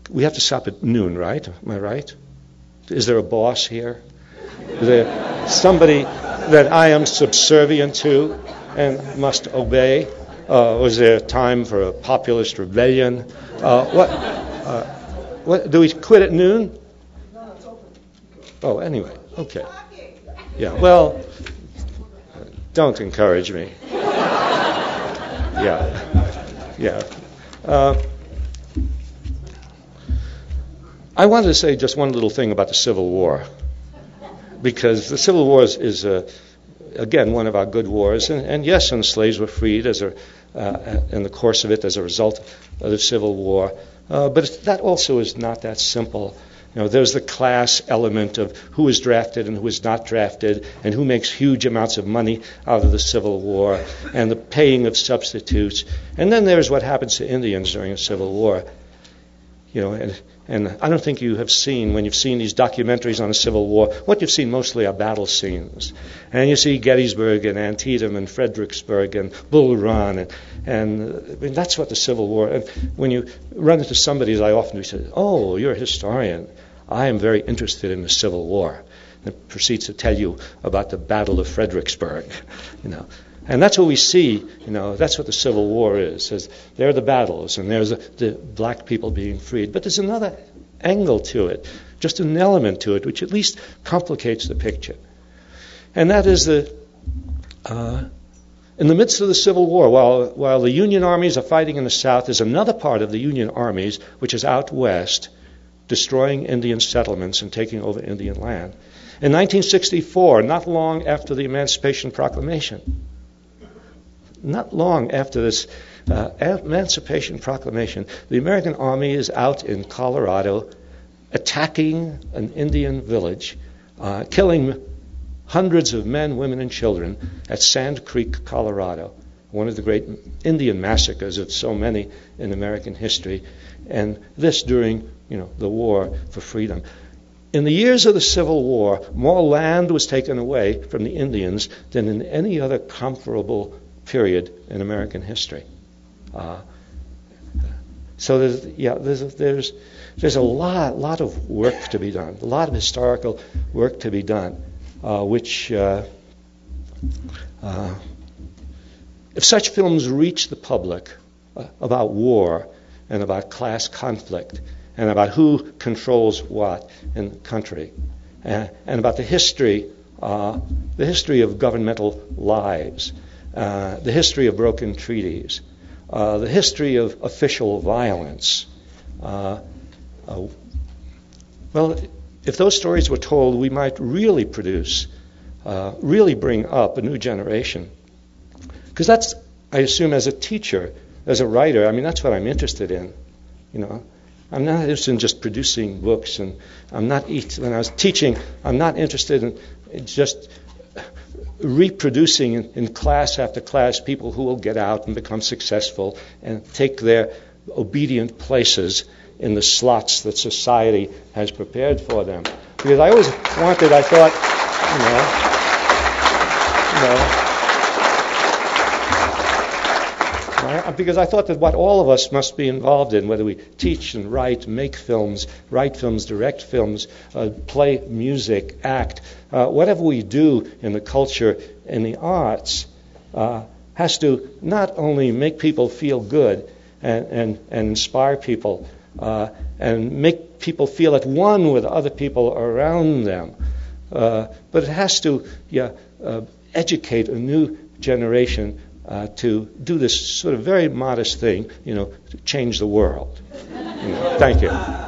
we have to stop at noon, right? Am I right? Is there a boss here? Is there somebody that I am subservient to and must obey? Was there time for a populist rebellion? What? Do we quit at noon? No, it's open. Oh, anyway, okay. Yeah, well, don't encourage me. Yeah. I wanted to say just one little thing about the Civil War, because the Civil War is again, one of our good wars. And yes, some slaves were freed in the course of it as a result of the Civil War. But that also is not that simple. There's the class element of who is drafted and who is not drafted, and who makes huge amounts of money out of the Civil War, and the paying of substitutes. And then there's what happens to Indians during the Civil War. And I don't think you have seen, when you've seen these documentaries on the Civil War, what you've seen mostly are battle scenes. And you see Gettysburg and Antietam and Fredericksburg and Bull Run. And that's what the Civil War. And when you run into somebody, as I often do, say, "Oh, you're a historian. I am very interested in the Civil War." And proceeds to tell you about the Battle of Fredericksburg. And that's what we see, that's what the Civil War is. There are the battles, and there's the black people being freed. But there's another angle to it, just an element to it, which at least complicates the picture. And that is in the midst of the Civil War, while the Union armies are fighting in the South, there's another part of the Union armies which is out west, destroying Indian settlements and taking over Indian land. In 1964, not long after the Emancipation Proclamation, not long after this Emancipation Proclamation, the American Army is out in Colorado attacking an Indian village, killing hundreds of men, women, and children at Sand Creek, Colorado, one of the great Indian massacres of so many in American history, and this during the war for freedom. In the years of the Civil War, more land was taken away from the Indians than in any other comparable period in American history. So there's a lot of work to be done, a lot of historical work to be done, which if such films reach the public about war and about class conflict and about who controls what in the country, and about the history of governmental lies, the history of broken treaties, the history of official violence. Well, if those stories were told, we might really really bring up a new generation. Because that's, I assume, as a teacher, as a writer, that's what I'm interested in. I'm not interested in just producing books, and when I was teaching, I'm not interested in just reproducing in class after class people who will get out and become successful and take their obedient places in the slots that society has prepared for them. Because I always wanted, I thought, because I thought that what all of us must be involved in, whether we teach and write, make films, write films, direct films, play music, act, whatever we do in the culture, in the arts, has to not only make people feel good and inspire people and make people feel at one with other people around them, but it has to educate a new generation to do this sort of very modest thing, to change the world. Thank you.